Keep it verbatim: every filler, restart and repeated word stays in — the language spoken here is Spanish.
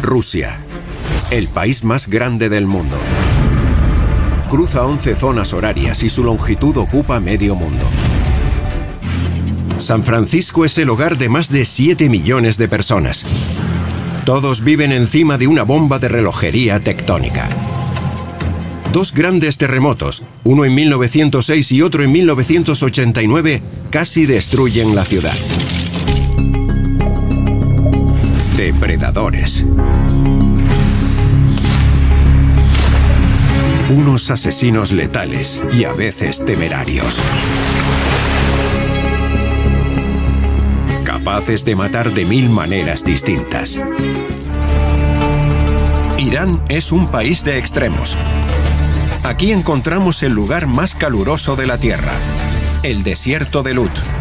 Rusia, el país más grande del mundo. Cruza once zonas horarias y su longitud ocupa medio mundo. San Francisco es el hogar de más de siete millones de personas. Todos viven encima de una bomba de relojería tectónica. Dos grandes terremotos, uno en mil novecientos seis y otro en mil novecientos ochenta y nueve, casi destruyen la ciudad. Depredadores. Unos asesinos letales y a veces temerarios. Capaces de matar de mil maneras distintas. Irán es un país de extremos. Aquí encontramos el lugar más caluroso de la Tierra, el desierto de Lut.